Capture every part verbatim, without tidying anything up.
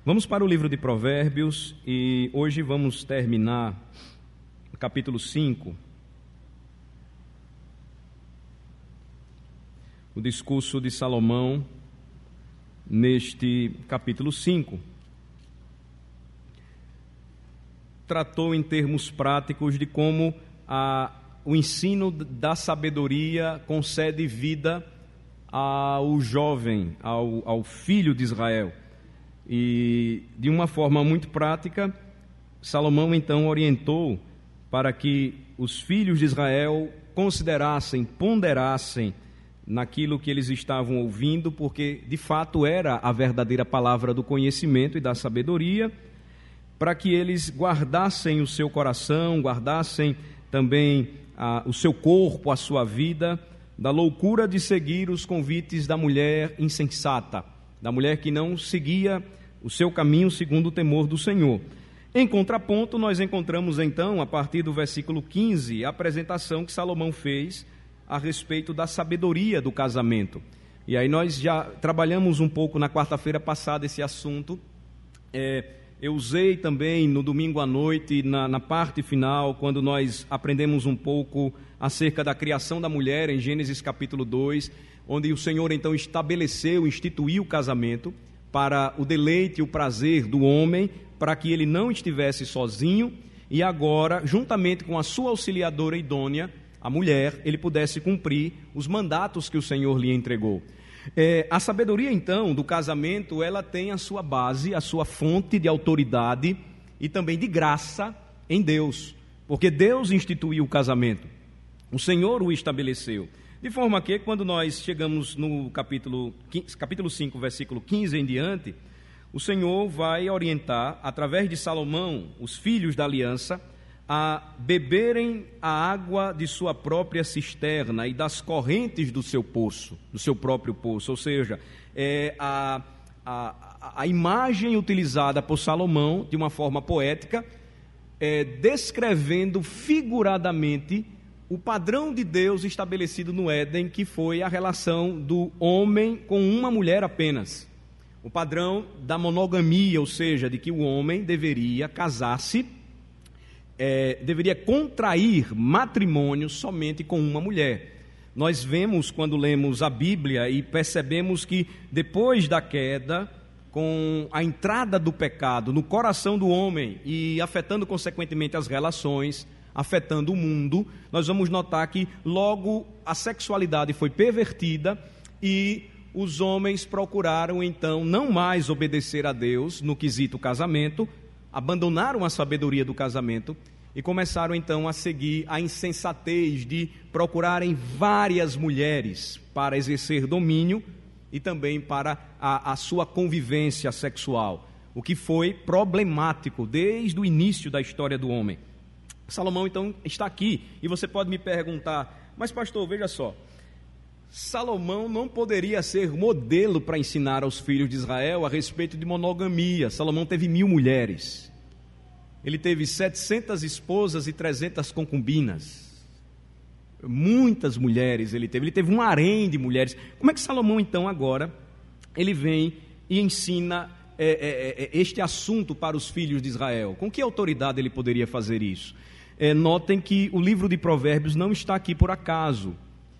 Vamos para o livro de Provérbios e hoje vamos terminar o capítulo cinco. O discurso de Salomão neste capítulo cinco. Tratou em termos práticos de como a, o ensino da sabedoria concede vida ao jovem, ao, ao filho de Israel. E de uma forma muito prática, Salomão então orientou para que os filhos de Israel considerassem, ponderassem naquilo que eles estavam ouvindo, porque de fato era a verdadeira palavra do conhecimento e da sabedoria, para que eles guardassem o seu coração, guardassem também a, o seu corpo, a sua vida, da loucura de seguir os convites da mulher insensata, da mulher que não seguia o seu caminho segundo o temor do Senhor. Em contraponto, nós encontramos então, a partir do versículo quinze, a apresentação que Salomão fez a respeito da sabedoria do casamento. E aí nós já trabalhamos um pouco na quarta-feira passada esse assunto. É, eu usei também no domingo à noite, na, na parte final, quando nós aprendemos um pouco acerca da criação da mulher, em Gênesis capítulo dois, onde o Senhor então estabeleceu, instituiu o casamento para o deleite e o prazer do homem, para que ele não estivesse sozinho, e agora, juntamente com a sua auxiliadora idônea, a mulher, ele pudesse cumprir os mandatos que o Senhor lhe entregou. É, a sabedoria, então, do casamento, ela tem a sua base, a sua fonte de autoridade e também de graça em Deus, porque Deus instituiu o casamento, o Senhor o estabeleceu. De forma que, quando nós chegamos no capítulo, capítulo cinco, versículo quinze em diante, o Senhor vai orientar, através de Salomão, os filhos da aliança, a beberem a água de sua própria cisterna e das correntes do seu poço, do seu próprio poço. Ou seja, é a, a, a imagem utilizada por Salomão, de uma forma poética, é, descrevendo figuradamente o padrão de Deus estabelecido no Éden, que foi a relação do homem com uma mulher apenas. O padrão da monogamia, ou seja, de que o homem deveria casar-se, é, deveria contrair matrimônio somente com uma mulher. Nós vemos, quando lemos a Bíblia, e percebemos que depois da queda, com a entrada do pecado no coração do homem e afetando consequentemente as relações, afetando o mundo, nós vamos notar que logo a sexualidade foi pervertida e os homens procuraram então não mais obedecer a Deus no quesito casamento, abandonaram a sabedoria do casamento e começaram então a seguir a insensatez de procurarem várias mulheres para exercer domínio e também para a, a sua convivência sexual, o que foi problemático desde o início da história do homem. Salomão, então, está aqui, e você pode me perguntar, mas pastor, veja só, Salomão não poderia ser modelo para ensinar aos filhos de Israel a respeito de monogamia. Salomão teve mil mulheres, ele teve setecentas esposas e trezentas concubinas, muitas mulheres ele teve, ele teve um harém de mulheres. Como é que Salomão, então, agora, ele vem e ensina é, é, é, este assunto para os filhos de Israel? Com que autoridade ele poderia fazer isso? É, notem que o livro de Provérbios não está aqui por acaso.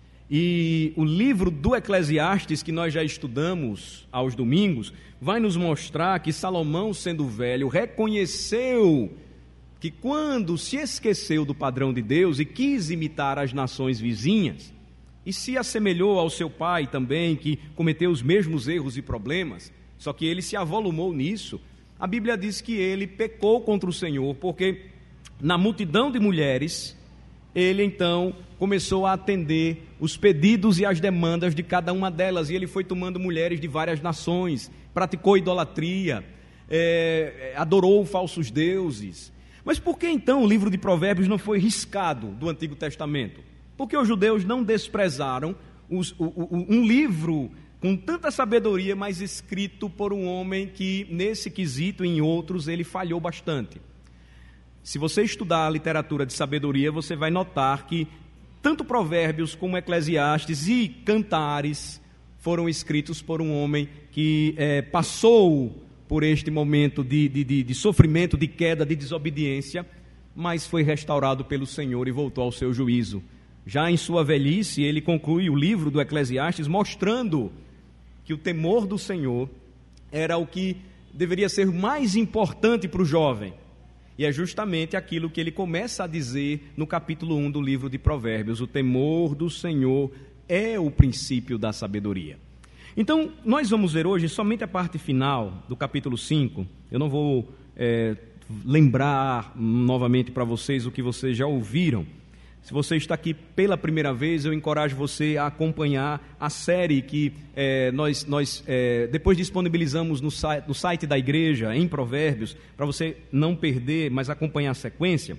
E o livro do Eclesiastes, que nós já estudamos aos domingos, vai nos mostrar que Salomão, sendo velho, reconheceu que quando se esqueceu do padrão de Deus e quis imitar as nações vizinhas, e se assemelhou ao seu pai também, que cometeu os mesmos erros e problemas, só que ele se avolumou nisso, a Bíblia diz que ele pecou contra o Senhor, porque na multidão de mulheres, ele então começou a atender os pedidos e as demandas de cada uma delas, e ele foi tomando mulheres de várias nações, praticou idolatria, é, adorou falsos deuses. Mas por que então o livro de Provérbios não foi riscado do Antigo Testamento? Porque os judeus não desprezaram os, o, o, um livro com tanta sabedoria, mas escrito por um homem que nesse quesito e em outros ele falhou bastante. Se você estudar a literatura de sabedoria, você vai notar que tanto Provérbios como Eclesiastes e Cantares foram escritos por um homem que é, passou por este momento de, de, de, de sofrimento, de queda, de desobediência, mas foi restaurado pelo Senhor e voltou ao seu juízo. Já em sua velhice, ele conclui o livro do Eclesiastes mostrando que o temor do Senhor era o que deveria ser mais importante para o jovem. E é justamente aquilo que ele começa a dizer no capítulo um do livro de Provérbios: o temor do Senhor é o princípio da sabedoria. Então, nós vamos ver hoje somente a parte final do capítulo cinco. Eu não vou é, lembrar novamente para vocês o que vocês já ouviram. Se você está aqui pela primeira vez, eu encorajo você a acompanhar a série que é, nós, nós é, depois disponibilizamos no site, no site da igreja, em Provérbios, para você não perder, mas acompanhar a sequência.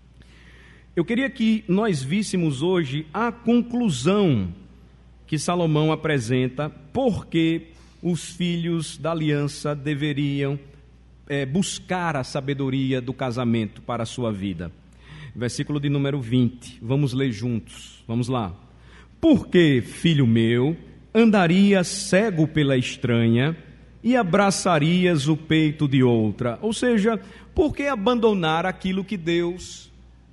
Eu queria que nós víssemos hoje a conclusão que Salomão apresenta, porque os filhos da aliança deveriam é, buscar a sabedoria do casamento para a sua vida. Versículo de número vinte, vamos ler juntos, vamos lá. Porque, filho meu, andarias cego pela estranha e abraçarias o peito de outra? Ou seja, por que abandonar aquilo que Deus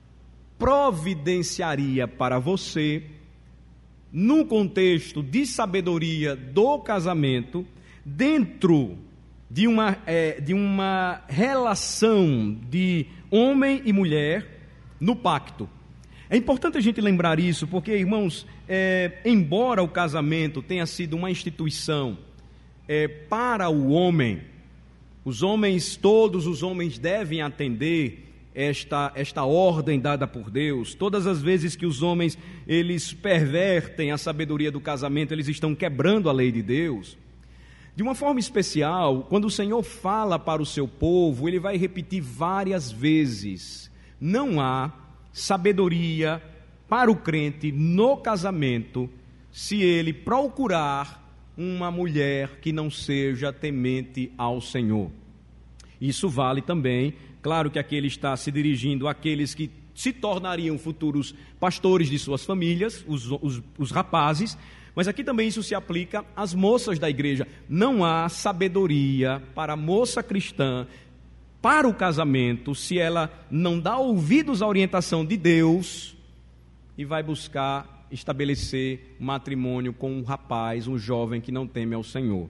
providenciaria para você, no contexto de sabedoria do casamento, dentro de uma, é, de uma relação de homem e mulher, no pacto? É importante a gente lembrar isso, porque, irmãos, é, embora o casamento tenha sido uma instituição é, para o homem, os homens, todos os homens devem atender esta, esta ordem dada por Deus. Todas as vezes que os homens eles pervertem a sabedoria do casamento, eles estão quebrando a lei de Deus. De uma forma especial, quando o Senhor fala para o seu povo, ele vai repetir várias vezes: não há sabedoria para o crente no casamento se ele procurar uma mulher que não seja temente ao Senhor. Isso vale também, claro que aqui ele está se dirigindo àqueles que se tornariam futuros pastores de suas famílias, os, os, os rapazes, mas aqui também isso se aplica às moças da igreja. Não há sabedoria para a moça cristã para o casamento se ela não dá ouvidos à orientação de Deus e vai buscar estabelecer matrimônio com um rapaz, um jovem que não teme ao Senhor.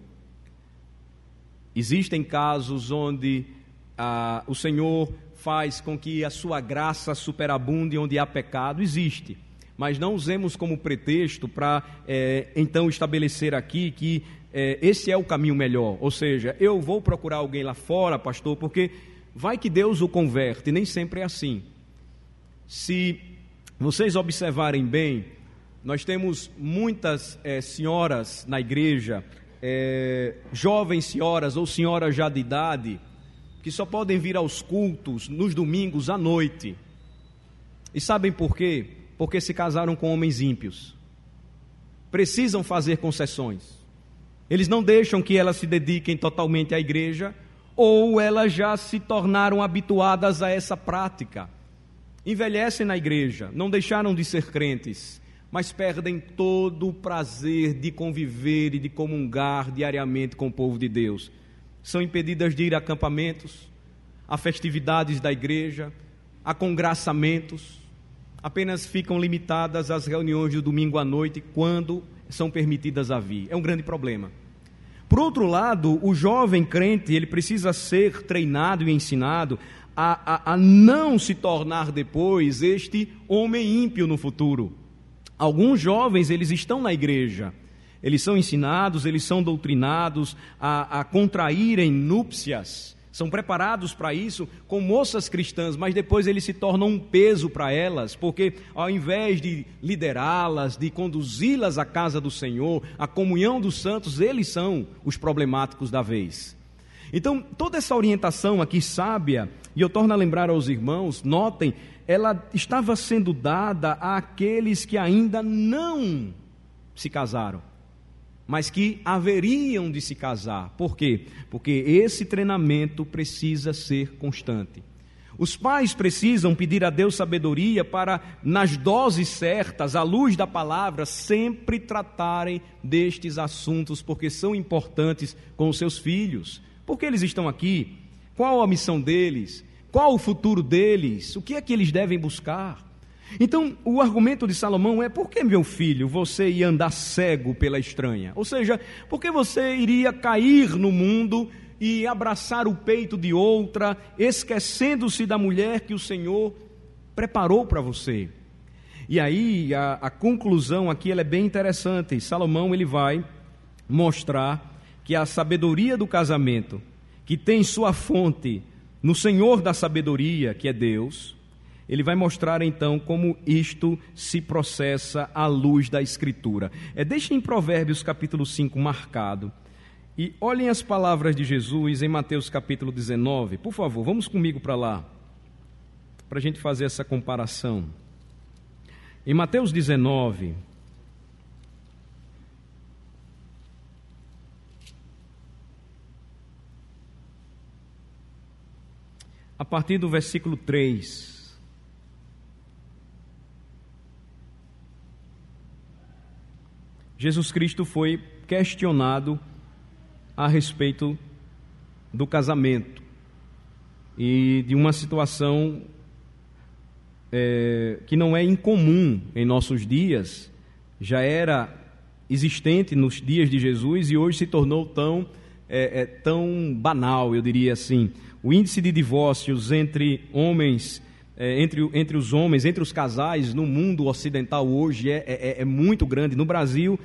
Existem casos onde ah, o Senhor faz com que a sua graça superabunde onde há pecado, existe, mas não usemos como pretexto para é, então estabelecer aqui que É, esse é o caminho melhor, ou seja, eu vou procurar alguém lá fora, pastor, porque vai que Deus o converte. Nem sempre é assim. Se vocês observarem bem, nós temos muitas é, senhoras na igreja, é, jovens senhoras ou senhoras já de idade, que só podem vir aos cultos nos domingos à noite. E sabem por quê? Porque se casaram com homens ímpios. Precisam fazer concessões. Eles não deixam que elas se dediquem totalmente à igreja, ou elas já se tornaram habituadas a essa prática. Envelhecem na igreja, não deixaram de ser crentes, mas perdem todo o prazer de conviver e de comungar diariamente com o povo de Deus. São impedidas de ir a acampamentos, a festividades da igreja, a congraçamentos, apenas ficam limitadas às reuniões do domingo à noite, quando são permitidas a vir. É um grande problema. Por outro lado, o jovem crente, ele precisa ser treinado e ensinado a, a, a não se tornar depois este homem ímpio no futuro. Alguns jovens, eles estão na igreja, eles são ensinados, eles são doutrinados a, a contraírem núpcias, são preparados para isso com moças cristãs, mas depois eles se tornam um peso para elas, porque ao invés de liderá-las, de conduzi-las à casa do Senhor, à comunhão dos santos, eles são os problemáticos da vez. Então, toda essa orientação aqui sábia, e eu torno a lembrar aos irmãos, notem, ela estava sendo dada àqueles que ainda não se casaram, mas que haveriam de se casar. Por quê? Porque esse treinamento precisa ser constante. Os pais precisam pedir a Deus sabedoria para, nas doses certas, à luz da palavra, sempre tratarem destes assuntos, porque são importantes com os seus filhos. Por que eles estão aqui? Qual a missão deles? Qual o futuro deles? O que é que eles devem buscar? Então, o argumento de Salomão é: por que, meu filho, você ia andar cego pela estranha? Ou seja, por que você iria cair no mundo e abraçar o peito de outra, esquecendo-se da mulher que o Senhor preparou para você? E aí, a, a conclusão aqui ela é bem interessante. Salomão ele vai mostrar que a sabedoria do casamento, que tem sua fonte no Senhor da sabedoria, que é Deus, ele vai mostrar então como isto se processa à luz da Escritura. É, deixem em Provérbios capítulo cinco marcado, e olhem as palavras de Jesus em Mateus capítulo dezenove. Por favor, vamos comigo para lá, para a gente fazer essa comparação. Em Mateus dezenove, a partir do versículo três, Jesus Cristo foi questionado a respeito do casamento e de uma situação é, que não é incomum em nossos dias, já era existente nos dias de Jesus e hoje se tornou tão, é, é, tão banal, eu diria assim. O índice de divórcios entre homens, é, entre, entre os homens, entre os casais no mundo ocidental hoje é, é, é muito grande. No Brasil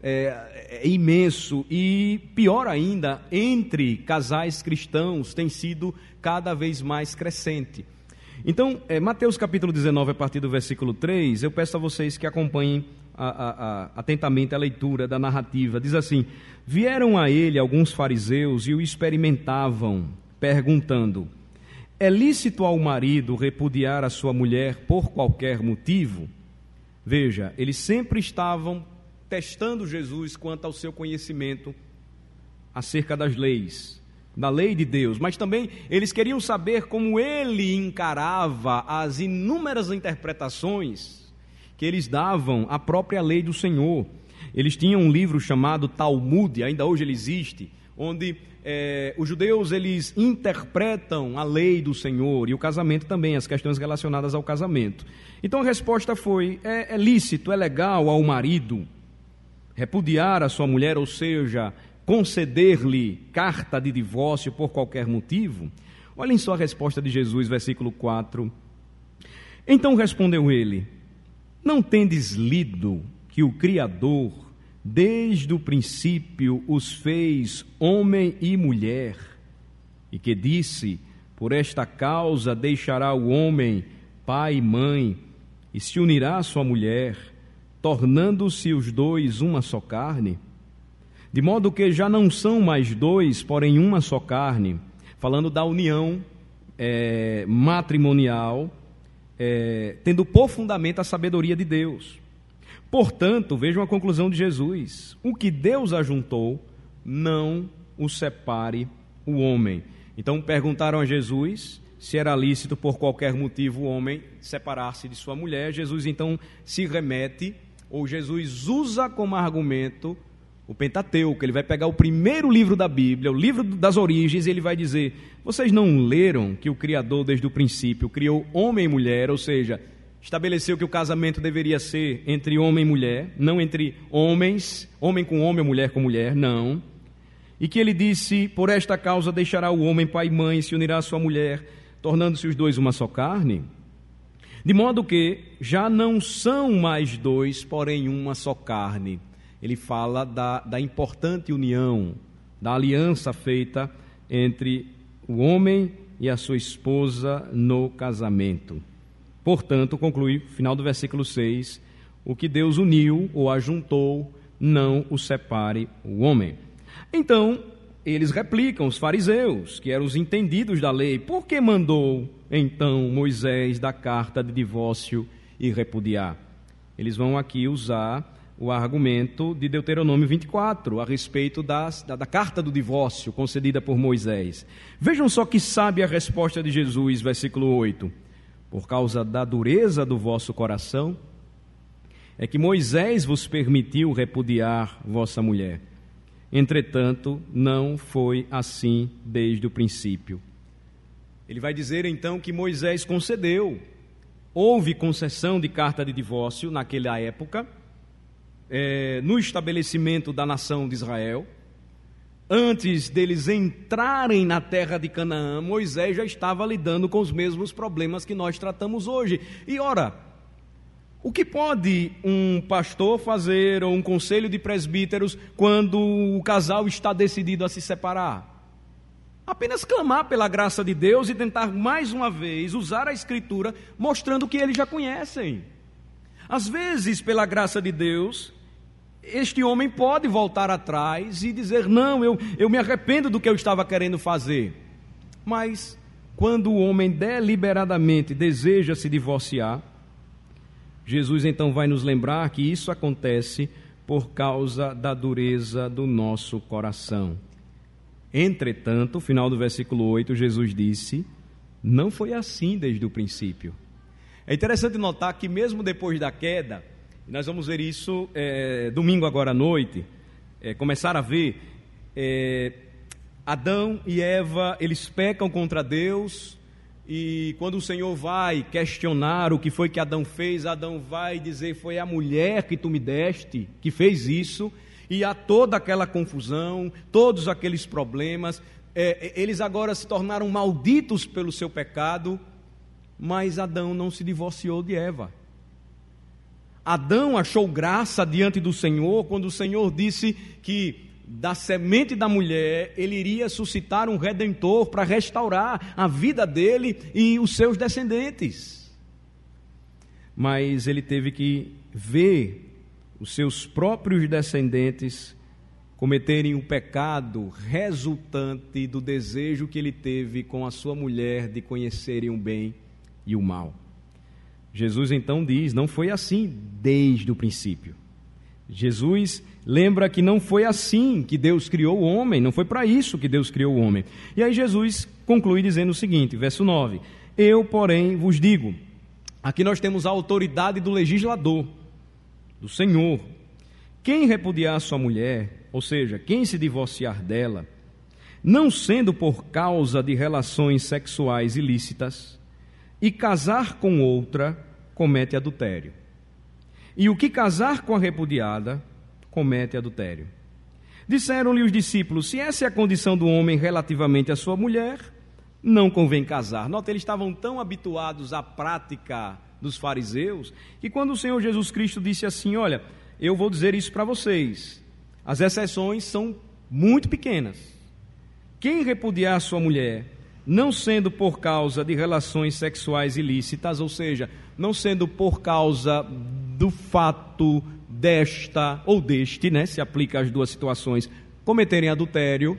é, é imenso e, pior ainda, entre casais cristãos tem sido cada vez mais crescente. Então, é, Mateus capítulo dezenove, a partir do versículo três, eu peço a vocês que acompanhem a, a, a, atentamente a leitura da narrativa. Diz assim: vieram a ele alguns fariseus e o experimentavam, perguntando: é lícito ao marido repudiar a sua mulher por qualquer motivo? Veja, eles sempre estavam testando Jesus quanto ao seu conhecimento acerca das leis, da lei de Deus, mas também eles queriam saber como ele encarava as inúmeras interpretações que eles davam à própria lei do Senhor. Eles tinham um livro chamado Talmud, ainda hoje ele existe, onde é, os judeus eles interpretam a lei do Senhor e o casamento também, as questões relacionadas ao casamento. Então a resposta foi: é, é lícito, é legal ao marido repudiar a sua mulher, ou seja, conceder-lhe carta de divórcio por qualquer motivo? Olhem só a resposta de Jesus, versículo quatro. Então respondeu ele: não tendes lido que o Criador desde o princípio os fez homem e mulher, e que disse: por esta causa deixará o homem pai e mãe, e se unirá à sua mulher, tornando-se os dois uma só carne? De modo que já não são mais dois, porém uma só carne. Falando da união é, matrimonial, é, tendo por fundamento a sabedoria de Deus. Portanto, vejam a conclusão de Jesus: o que Deus ajuntou, não o separe o homem. Então perguntaram a Jesus se era lícito por qualquer motivo o homem separar-se de sua mulher. Jesus então se remete, ou Jesus usa como argumento o Pentateuco. Ele vai pegar o primeiro livro da Bíblia, o livro das origens, e ele vai dizer: vocês não leram que o Criador desde o princípio criou homem e mulher, ou seja, estabeleceu que o casamento deveria ser entre homem e mulher, não entre homens, homem com homem ou mulher com mulher, não. E que ele disse: por esta causa deixará o homem pai e mãe, se unirá à sua mulher, tornando-se os dois uma só carne. De modo que já não são mais dois, porém uma só carne. Ele fala da, da importante união, da aliança feita entre o homem e a sua esposa no casamento. Portanto, conclui, final do versículo seis, o que Deus uniu ou ajuntou, não o separe o homem. Então, eles replicam, os fariseus, que eram os entendidos da lei: por que mandou, então, Moisés dar carta de divórcio e repudiar? Eles vão aqui usar o argumento de Deuteronômio vinte e quatro, a respeito das, da, da carta do divórcio concedida por Moisés. Vejam só que sábia a resposta de Jesus, versículo oito. Por causa da dureza do vosso coração, é que Moisés vos permitiu repudiar vossa mulher. Entretanto, não foi assim desde o princípio. Ele vai dizer então que Moisés concedeu. Houve concessão de carta de divórcio naquela época, é, no estabelecimento da nação de Israel. Antes deles entrarem na terra de Canaã, Moisés já estava lidando com os mesmos problemas que nós tratamos hoje. E ora, o que pode um pastor fazer ou um conselho de presbíteros quando o casal está decidido a se separar? Apenas clamar pela graça de Deus e tentar mais uma vez usar a Escritura mostrando o que eles já conhecem. Às vezes, pela graça de Deus, este homem pode voltar atrás e dizer, não, eu, eu me arrependo do que eu estava querendo fazer. Mas, quando o homem deliberadamente deseja se divorciar, Jesus então vai nos lembrar que isso acontece por causa da dureza do nosso coração. Entretanto, final do versículo oito, Jesus disse, não foi assim desde o princípio. É interessante notar que mesmo depois da queda, nós vamos ver isso é, domingo agora à noite, é, começar a ver, é, Adão e Eva, eles pecam contra Deus, e quando o Senhor vai questionar o que foi que Adão fez, Adão vai dizer, foi a mulher que tu me deste, que fez isso, e há toda aquela confusão, todos aqueles problemas, é, eles agora se tornaram malditos pelo seu pecado, mas Adão não se divorciou de Eva. Adão achou graça diante do Senhor, quando o Senhor disse que da semente da mulher, ele iria suscitar um redentor para restaurar a vida dele e os seus descendentes. Mas ele teve que ver os seus próprios descendentes cometerem o pecado resultante do desejo que ele teve com a sua mulher de conhecerem o bem e o mal. Jesus então diz, não foi assim desde o princípio. Jesus lembra que não foi assim que Deus criou o homem, não foi para isso que Deus criou o homem. E aí Jesus conclui dizendo o seguinte, verso nove, eu, porém, vos digo, aqui nós temos a autoridade do legislador, do Senhor. Quem repudiar sua mulher, ou seja, quem se divorciar dela, não sendo por causa de relações sexuais ilícitas, e casar com outra, comete adultério. E o que casar com a repudiada, comete adultério. Disseram-lhe os discípulos, se essa é a condição do homem relativamente à sua mulher, não convém casar. Nota, eles estavam tão habituados à prática dos fariseus, que quando o Senhor Jesus Cristo disse assim, olha, eu vou dizer isso para vocês, as exceções são muito pequenas. Quem repudiar sua mulher, não sendo por causa de relações sexuais ilícitas, ou seja, não sendo por causa do fato desta ou deste, né, se aplica às duas situações, cometerem adultério,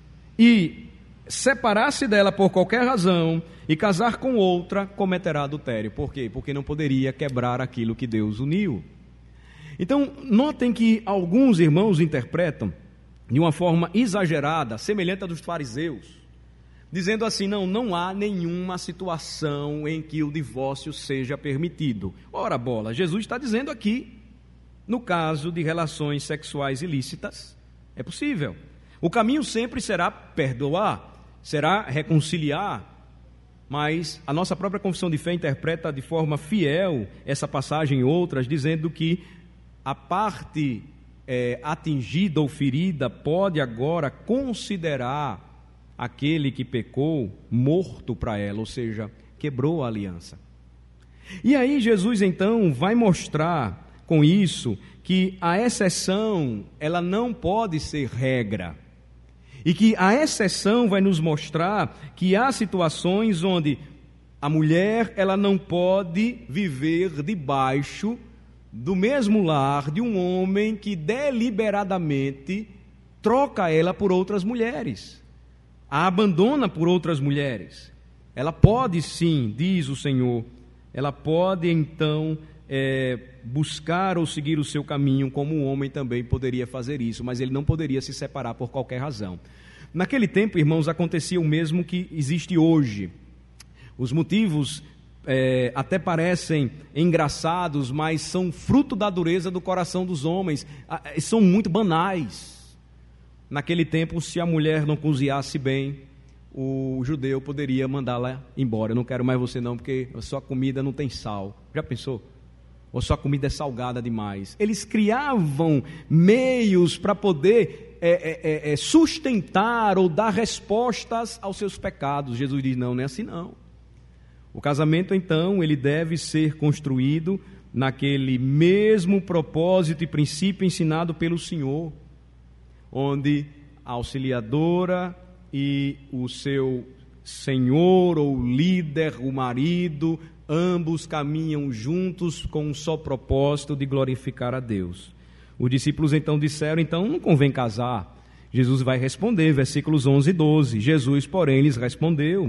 e separar-se dela por qualquer razão e casar com outra, cometerá adultério. Por quê? Porque não poderia quebrar aquilo que Deus uniu. Então, notem que alguns irmãos interpretam de uma forma exagerada, semelhante à dos fariseus, dizendo assim, não, não há nenhuma situação em que o divórcio seja permitido. Ora bola, Jesus está dizendo aqui, no caso de relações sexuais ilícitas, é possível. O caminho sempre será perdoar, será reconciliar, mas a nossa própria confissão de fé interpreta de forma fiel essa passagem e outras, dizendo que a parte é, atingida ou ferida pode agora considerar aquele que pecou morto para ela, ou seja, quebrou a aliança. E aí Jesus então vai mostrar com isso que a exceção, ela não pode ser regra. E que a exceção vai nos mostrar que há situações onde a mulher, ela não pode viver debaixo do mesmo lar de um homem que deliberadamente troca ela por outras mulheres, a abandona por outras mulheres. Ela pode sim, diz o Senhor, ela pode então é, buscar ou seguir o seu caminho, como um homem também poderia fazer isso, mas ele não poderia se separar por qualquer razão. Naquele tempo, irmãos, acontecia o mesmo que existe hoje. Os motivos é, até parecem engraçados, mas são fruto da dureza do coração dos homens, são muito banais. naquele tempo, se a mulher não cozinhasse bem, o judeu poderia mandá-la embora. Eu não quero mais você não, porque a sua comida não tem sal. Já pensou? Ou sua comida é salgada demais. Eles criavam meios para poder é, é, é, sustentar ou dar respostas aos seus pecados. Jesus diz, não, não é assim não. O casamento, então, ele deve ser construído naquele mesmo propósito e princípio ensinado pelo Senhor, onde a auxiliadora e o seu senhor ou líder, o marido, ambos caminham juntos com um só propósito de glorificar a Deus. Os discípulos então disseram, então não convém casar. Jesus vai responder, versículos onze e doze. Jesus, porém, lhes respondeu,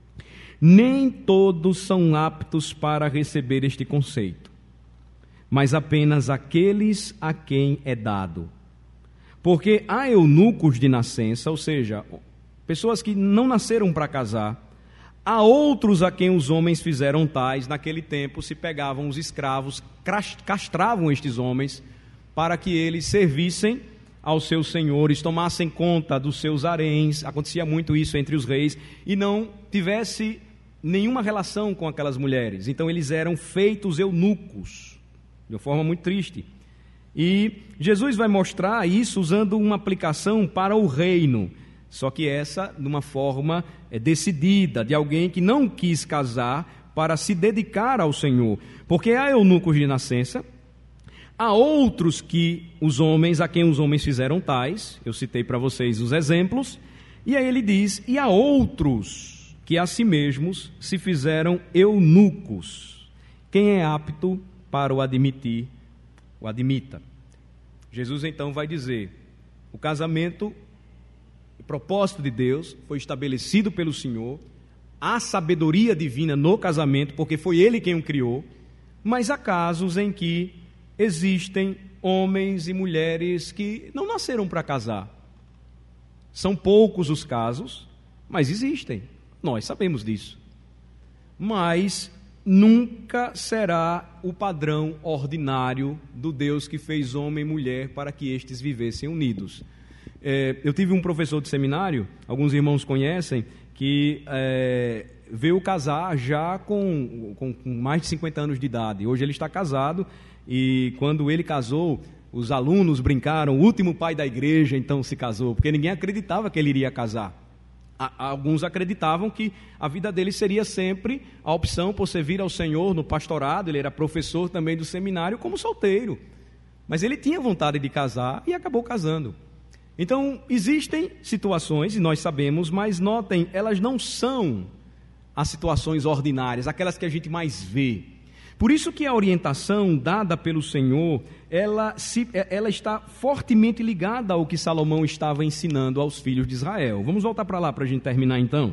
nem todos são aptos para receber este conceito, mas apenas aqueles a quem é dado. Porque há eunucos de nascença, ou seja, pessoas que não nasceram para casar. Há outros a quem os homens fizeram tais. Naquele tempo se pegavam os escravos, castravam estes homens para que eles servissem aos seus senhores, tomassem conta dos seus haréns. Acontecia muito isso entre os reis, e não tivesse nenhuma relação com aquelas mulheres. Então eles eram feitos eunucos, de uma forma muito triste. E Jesus vai mostrar isso usando uma aplicação para o reino, só que essa de uma forma é, decidida, de alguém que não quis casar para se dedicar ao Senhor. Porque há eunucos de nascença, há outros que os homens, a quem os homens fizeram tais, eu citei para vocês os exemplos, e aí ele diz, e há outros que a si mesmos se fizeram eunucos. Quem é apto para o admitir, o admita. Jesus então vai dizer, o casamento, o propósito de Deus foi estabelecido pelo Senhor, há sabedoria divina no casamento, porque foi Ele quem o criou, mas há casos em que existem homens e mulheres que não nasceram para casar. São poucos os casos, mas existem, nós sabemos disso. Mas nunca será o padrão ordinário do Deus que fez homem e mulher para que estes vivessem unidos. É, eu tive um professor de seminário, alguns irmãos conhecem, que é, veio casar já com, com, com mais de cinquenta anos de idade. Hoje ele está casado e quando ele casou, os alunos brincaram, o último pai da igreja então se casou, porque ninguém acreditava que ele iria casar. Alguns acreditavam que a vida dele seria sempre a opção por servir ao Senhor no pastorado. Ele era professor também do seminário como solteiro, mas ele tinha vontade de casar e acabou casando. Então existem situações, e nós sabemos, mas notem, elas não são as situações ordinárias, aquelas que a gente mais vê. Por isso que a orientação dada pelo Senhor, ela, se, ela está fortemente ligada ao que Salomão estava ensinando aos filhos de Israel. Vamos voltar para lá para a gente terminar então.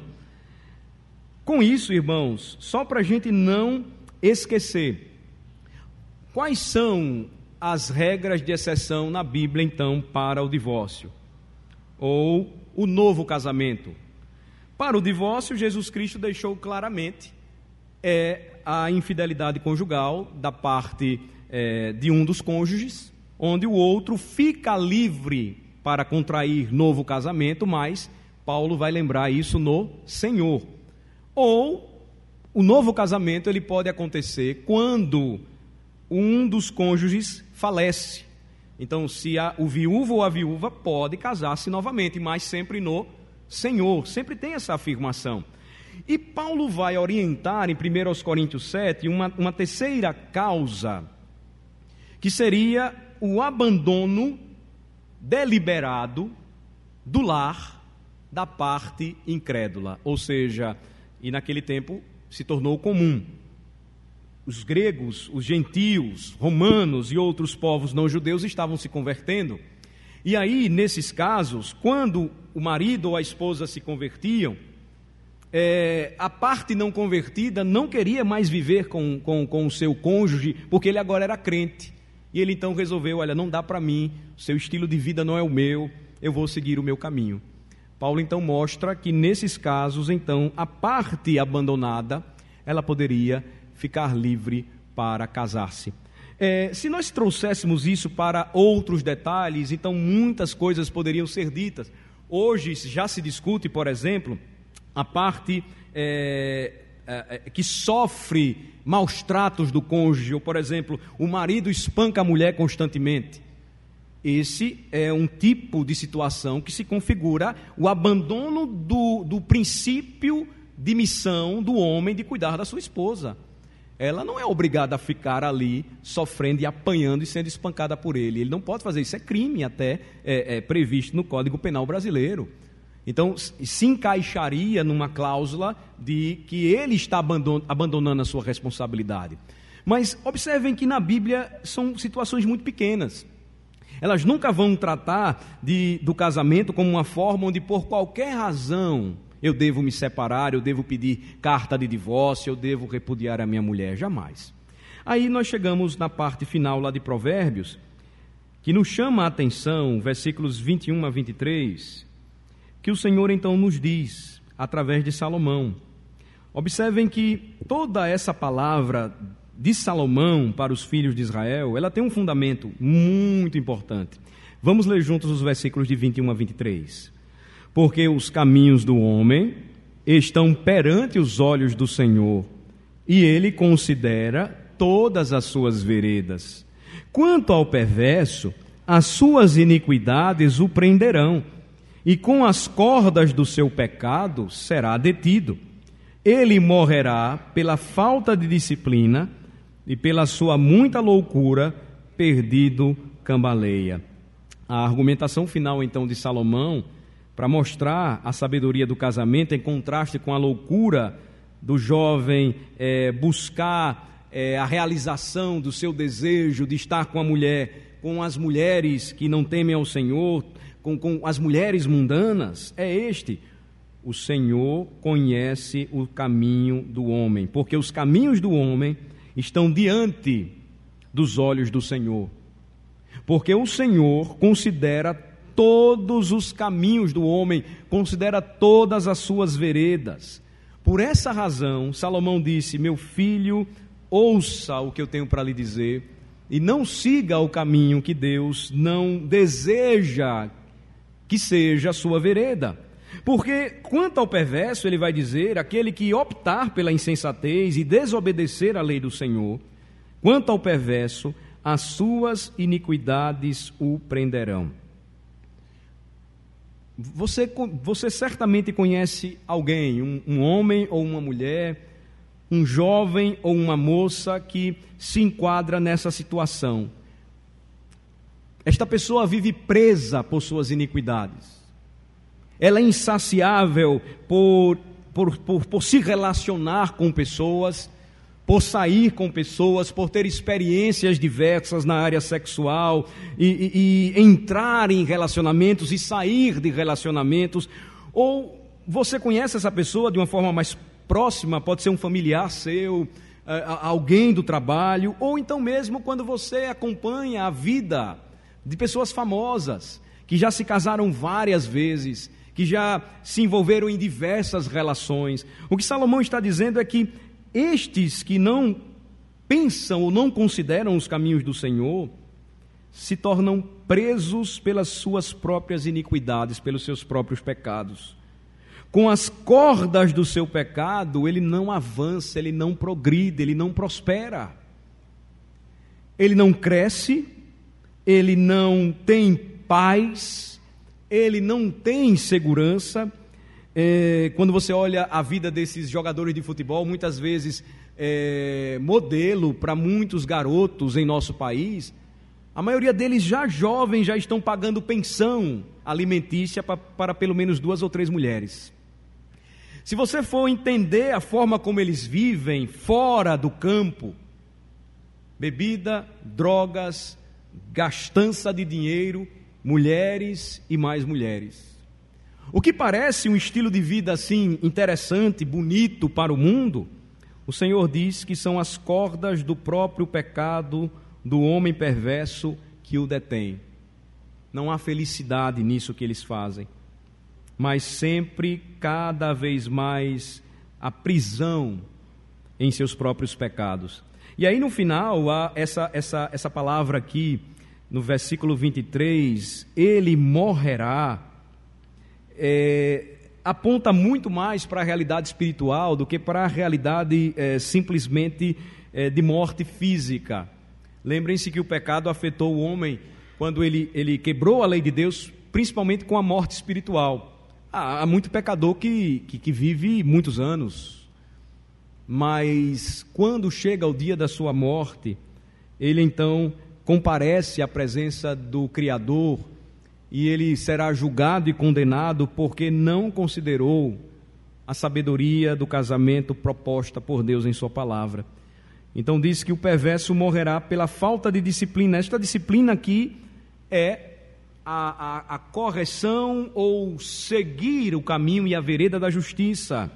Com isso, irmãos, só para a gente não esquecer, quais são as regras de exceção na Bíblia então para o divórcio? Ou o novo casamento? Para o divórcio, Jesus Cristo deixou claramente, é a infidelidade conjugal da parte é, de um dos cônjuges, onde o outro fica livre para contrair novo casamento, mas Paulo vai lembrar isso no Senhor. Ou o novo casamento ele pode acontecer quando um dos cônjuges falece. Então, se a, o viúvo ou a viúva pode casar-se novamente, mas sempre no Senhor, sempre tem essa afirmação. E Paulo vai orientar em primeira Coríntios sete uma, uma terceira causa, que seria o abandono deliberado do lar da parte incrédula. Ou seja, e naquele tempo se tornou comum. Os gregos, os gentios, romanos e outros povos não judeus estavam se convertendo. E aí, nesses casos, quando o marido ou a esposa se convertiam, É, a parte não convertida não queria mais viver com, com, com o seu cônjuge, porque ele agora era crente, e ele então resolveu, olha, não dá para mim, o seu estilo de vida não é o meu, eu vou seguir o meu caminho. Paulo então mostra que nesses casos, então, a parte abandonada, ela poderia ficar livre para casar-se. É, se nós trouxéssemos isso para outros detalhes, então muitas coisas poderiam ser ditas. Hoje já se discute, por exemplo, a parte é, é, que sofre maus tratos do cônjuge, ou, por exemplo, o marido espanca a mulher constantemente. Esse é um tipo de situação que se configura o abandono do, do princípio de missão do homem de cuidar da sua esposa. Ela não é obrigada a ficar ali sofrendo e apanhando e sendo espancada por ele. Ele não pode fazer isso, é crime até é, é, previsto no Código Penal brasileiro. Então, se encaixaria numa cláusula de que ele está abandonando a sua responsabilidade. Mas observem que na Bíblia são situações muito pequenas. Elas nunca vão tratar de, do casamento como uma forma onde, por qualquer razão, eu devo me separar, eu devo pedir carta de divórcio, eu devo repudiar a minha mulher. Jamais. Aí nós chegamos na parte final lá de Provérbios, que nos chama a atenção, versículos vinte e um a vinte e três, que o Senhor então nos diz, através de Salomão. Observem que toda essa palavra de Salomão para os filhos de Israel, ela tem um fundamento muito importante. Vamos ler juntos os versículos de vinte e um a vinte e três. Porque os caminhos do homem estão perante os olhos do Senhor, e ele considera todas as suas veredas. Quanto ao perverso, as suas iniquidades o prenderão, e com as cordas do seu pecado será detido. Ele morrerá pela falta de disciplina, e pela sua muita loucura, perdido cambaleia. A argumentação final, então, de Salomão, para mostrar a sabedoria do casamento em contraste com a loucura do jovem é, buscar é, a realização do seu desejo de estar com a mulher, com as mulheres que não temem ao Senhor, com, com as mulheres mundanas, é este: o Senhor conhece o caminho do homem, porque os caminhos do homem estão diante dos olhos do Senhor, porque o Senhor considera todos os caminhos do homem, considera todas as suas veredas. Por essa razão, Salomão disse: meu filho, ouça o que eu tenho para lhe dizer, e não siga o caminho que Deus não deseja que seja a sua vereda. Porque, quanto ao perverso, ele vai dizer, aquele que optar pela insensatez e desobedecer à lei do Senhor, quanto ao perverso, as suas iniquidades o prenderão. Você, você certamente conhece alguém, um, um homem ou uma mulher, um jovem ou uma moça que se enquadra nessa situação. Esta pessoa vive presa por suas iniquidades. Ela é insaciável por, por, por, por se relacionar com pessoas, por sair com pessoas, por ter experiências diversas na área sexual e, e, e entrar em relacionamentos e sair de relacionamentos. Ou você conhece essa pessoa de uma forma mais próxima, pode ser um familiar seu, alguém do trabalho, ou então mesmo quando você acompanha a vida de pessoas famosas, que já se casaram várias vezes, que já se envolveram em diversas relações. O que Salomão está dizendo é que estes que não pensam ou não consideram os caminhos do Senhor, se tornam presos pelas suas próprias iniquidades, pelos seus próprios pecados. Com as cordas do seu pecado, ele não avança, ele não progride, ele não prospera. Ele não cresce, ele não tem paz, ele não tem segurança. É, quando você olha a vida desses jogadores de futebol, muitas vezes é, modelo para muitos garotos em nosso país, a maioria deles já jovens já estão pagando pensão alimentícia para, para pelo menos duas ou três mulheres. Se você for entender a forma como eles vivem fora do campo, bebida, drogas, gastança de dinheiro, mulheres e mais mulheres. O que parece um estilo de vida assim interessante, bonito para o mundo, o Senhor diz que são as cordas do próprio pecado do homem perverso que o detém. Não há felicidade nisso que eles fazem, mas sempre, cada vez mais, a prisão em seus próprios pecados. E aí no final, há essa, essa, essa palavra aqui, no versículo vinte e três, ele morrerá, é, aponta muito mais para a realidade espiritual do que para a realidade é, simplesmente é, de morte física. Lembrem-se que o pecado afetou o homem quando ele, ele quebrou a lei de Deus, principalmente com a morte espiritual. Há, há muito pecador que, que, que vive muitos anos, mas quando chega o dia da sua morte, ele então comparece à presença do Criador e ele será julgado e condenado porque não considerou a sabedoria do casamento proposta por Deus em sua palavra. Então diz que o perverso morrerá pela falta de disciplina. Esta disciplina aqui é a, a, a correção ou seguir o caminho e a vereda da justiça.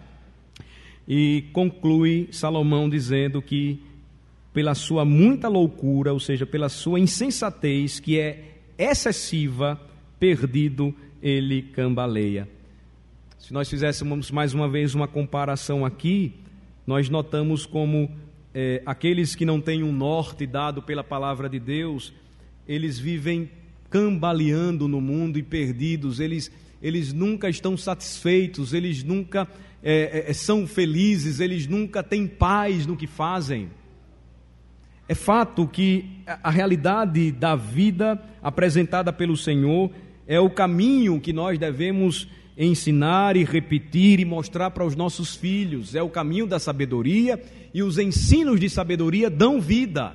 E conclui Salomão dizendo que pela sua muita loucura, ou seja, pela sua insensatez, que é excessiva, perdido ele cambaleia. Se nós fizéssemos mais uma vez uma comparação aqui, nós notamos como é, aqueles que não têm um norte dado pela palavra de Deus, eles vivem cambaleando no mundo e perdidos, eles, eles nunca estão satisfeitos, eles nunca é, é, são felizes, eles nunca têm paz no que fazem. É fato que a realidade da vida apresentada pelo Senhor é o caminho que nós devemos ensinar e repetir e mostrar para os nossos filhos. É o caminho da sabedoria e os ensinos de sabedoria dão vida.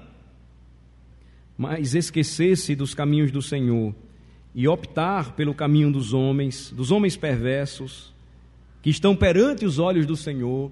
Mas esquecer-se dos caminhos do Senhor e optar pelo caminho dos homens, dos homens perversos, que estão perante os olhos do Senhor,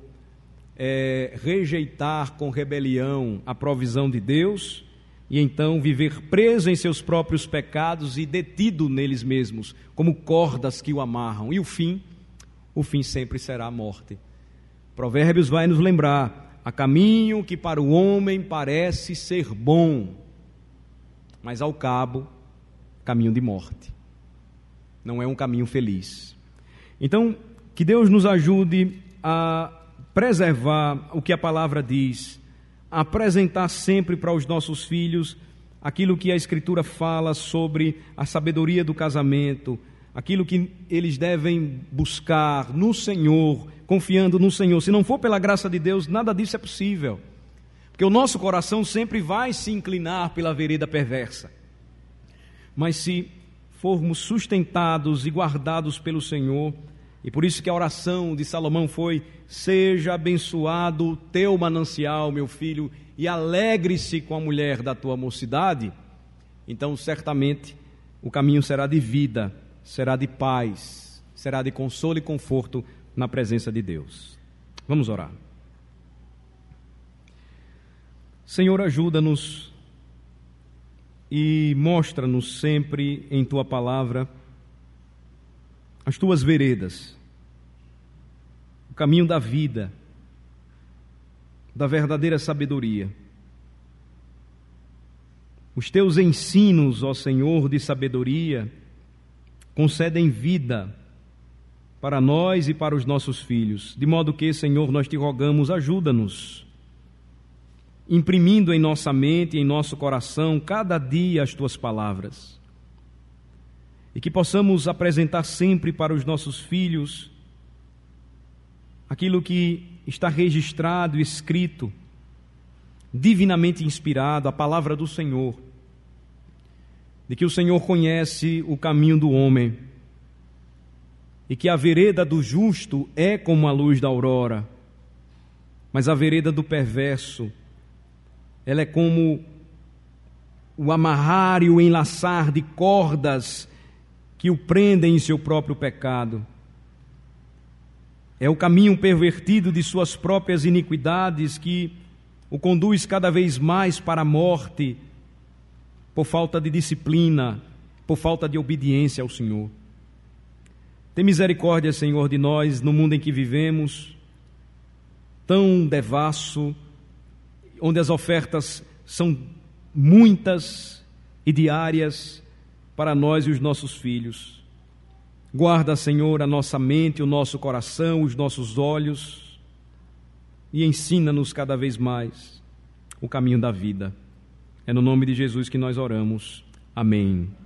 é rejeitar com rebelião a provisão de Deus e então viver preso em seus próprios pecados e detido neles mesmos, como cordas que o amarram. E o fim, o fim sempre será a morte. Provérbios vai nos lembrar: há caminho que para o homem parece ser bom, mas ao cabo, caminho de morte. Não é um caminho feliz. Então, que Deus nos ajude a preservar o que a palavra diz, a apresentar sempre para os nossos filhos aquilo que a Escritura fala sobre a sabedoria do casamento, aquilo que eles devem buscar no Senhor, confiando no Senhor. Se não for pela graça de Deus, nada disso é possível, porque o nosso coração sempre vai se inclinar pela vereda perversa. Mas se formos sustentados e guardados pelo Senhor, e por isso que a oração de Salomão foi: seja abençoado o teu manancial, meu filho, e alegre-se com a mulher da tua mocidade. Então certamente o caminho será de vida, será de paz, será de consolo e conforto na presença de Deus. Vamos orar. Senhor, ajuda-nos e mostra-nos sempre em tua palavra as tuas veredas, o caminho da vida, da verdadeira sabedoria. Os teus ensinos, ó Senhor, de sabedoria, concedem vida para nós e para os nossos filhos, de modo que, Senhor, nós te rogamos, ajuda-nos, imprimindo em nossa mente e em nosso coração cada dia as tuas palavras, e que possamos apresentar sempre para os nossos filhos aquilo que está registrado, escrito, divinamente inspirado, a palavra do Senhor, de que o Senhor conhece o caminho do homem e que a vereda do justo é como a luz da aurora, mas a vereda do perverso, ela é como o amarrar e o enlaçar de cordas que o prendem em seu próprio pecado. É o caminho pervertido de suas próprias iniquidades que o conduz cada vez mais para a morte, por falta de disciplina, por falta de obediência ao Senhor. Tem misericórdia, Senhor, de nós no mundo em que vivemos, tão devasso, onde as ofertas são muitas e diárias para nós e os nossos filhos. Guarda, Senhor, a nossa mente, o nosso coração, os nossos olhos, e ensina-nos cada vez mais o caminho da vida. É no nome de Jesus que nós oramos. Amém.